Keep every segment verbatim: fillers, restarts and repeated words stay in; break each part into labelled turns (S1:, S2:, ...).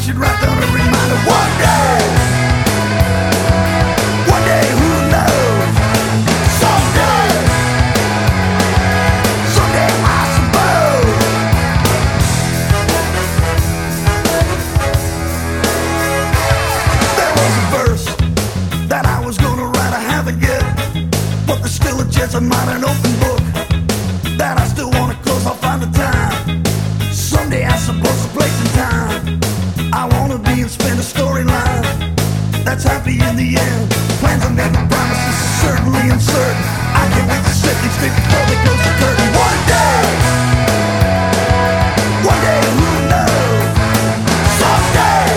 S1: should write down a reminder. One day, one day, who knows? Someday, someday I suppose. There was a verse that I was gonna write, I haven't yet, but there's still a chance I'm not an open book that I still wanna close. I'll find the time someday, I suppose, a place and time. I wanna be and spend a storyline that's happy in the end. Plans are made, but promises are certainly uncertain. I can't wait to set things straight before they close the curtain. One day, one day, who knows? Someday,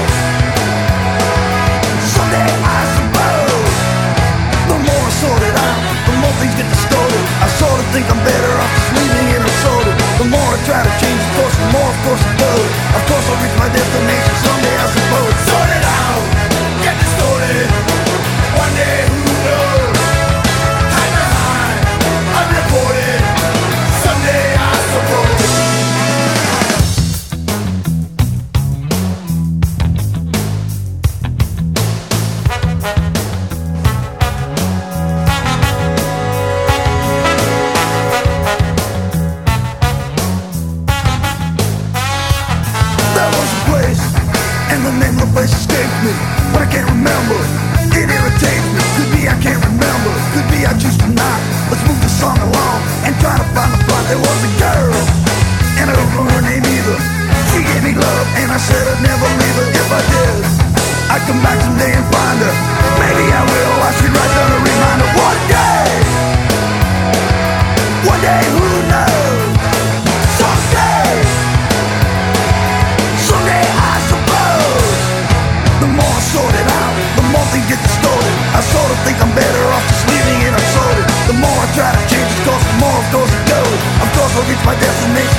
S1: someday I suppose. The more I sort it out, the more things get distorted. I sort of think I'm better off just leaving it unsorted. The more I try to change the course, the more of course it goes. Of course I'll reach my destination someday, I suppose. Sort it out, get distorted. One day, who knows? Hide behind, unreported. Someday, I suppose. There was a place, and the name of the place escapes me, but I can't remember. It irritates me. Could be I can't remember. Could be I choose to not. Let's move the song along and try to find the plot. There was a girl, and I don't know her name either. She gave me love, and I said I'd never leave her. If I did, I'd come back someday and find her. Maybe I will. I should write down a reminder. One day, one day, who knows? Someday, someday I suppose. The more I sort it out, the more things get distorted. I sort of think I'm better off just leaving it unsorted. The more I try to change its course, the more of course it goes. Of course I'll reach my destination